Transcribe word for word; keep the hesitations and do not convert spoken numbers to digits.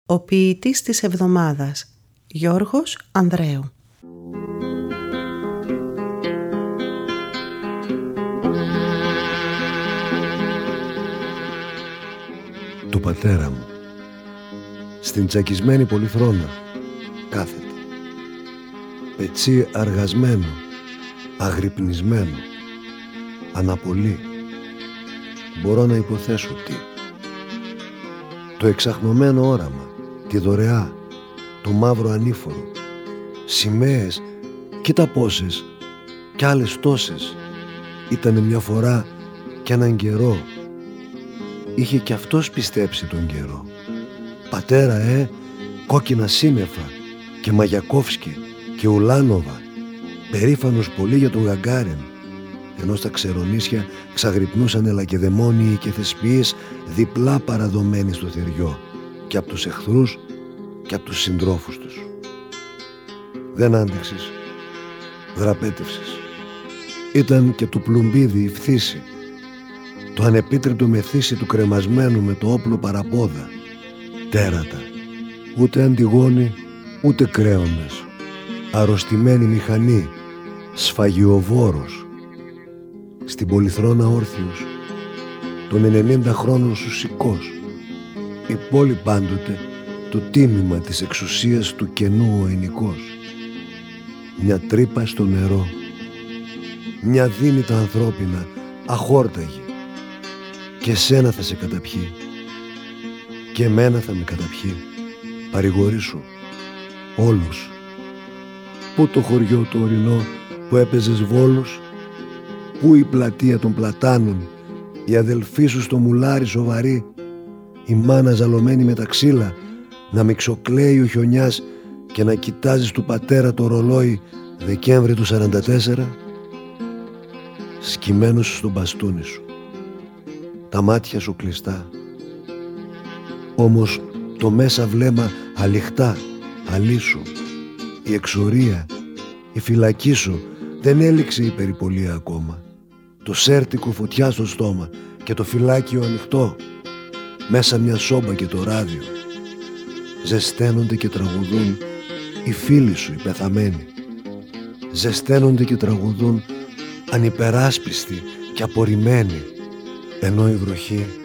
Ο ποιητής της εβδομάδας, Γιώργος Ανδρέου. Του πατέρα μου, στην τσακισμένη πολυθρόνα, κάθεται. Πετσί αργασμένο, αγρυπνισμένο, αναπολύ. Μπορώ να υποθέσω τι. Το εξαχνωμένο όραμα, τη δωρεά, το μαύρο ανήφορο, σημαίες, κοίτα πόσες, κι άλλες τόσες. Ήτανε μια φορά κι έναν καιρό. Είχε κι αυτός πιστέψει τον καιρό. Πατέρα, ε, κόκκινα σύννεφα και Μαγιακόφσκι και Ουλάνοβα, περήφανος πολύ για τον Γαγκάριν, ενώ στα ξερονίσια ξαγρυπνούσαν λακεδαιμόνιοι και θεσποιείς διπλά παραδομένοι στο θεριό, και από τους εχθρούς και από τους συντρόφους τους. Δεν άντεξες, δραπέτευσες. Ήταν και του πλουμπίδι η φθήση, το ανεπίτρεπτο μεθύσι του κρεμασμένου με το όπλο παραπόδα, τέρατα, ούτε αντιγόνοι ούτε κρέοντας, αρρωστημένη μηχανή, σφαγιοβόρος. Στην πολυθρόνα όρθιος, των ενενήντα χρόνων σου σηκώς, η πόλη πάντοτε το τίμημα της εξουσίας του κενού ο ενικός. Μια τρύπα στο νερό, μια δίνητα ανθρώπινα, αχόρταγη, και σένα θα σε καταπιεί και εμένα θα με καταπιεί. Παρηγορήσου όλους. Πού το χωριό το ορεινό που έπαιζες βόλους, πού η πλατεία των πλατάνων, η αδελφή σου στο μουλάρι σοβαρή, η μάνα ζαλωμένη με τα ξύλα, να μιξοκλαίει ο χιονιάς και να κοιτάζεις του πατέρα το ρολόι Δεκέμβρη του σαράντα τέσσερα, σκυμμένος στο μπαστούνι σου, τα μάτια σου κλειστά, όμως το μέσα βλέμμα αλιχτά, αλήσου, η εξορία, η φυλακή σου δεν έληξε η περιπολία ακόμα. Το σέρτικο φωτιά στο στόμα και το φυλάκιο ανοιχτό, μέσα μια σόμπα και το ράδιο. Ζεσταίνονται και τραγουδούν οι φίλοι σου οι πεθαμένοι. Ζεσταίνονται και τραγουδούν ανυπεράσπιστοι και απορριμμένοι, ενώ η βροχή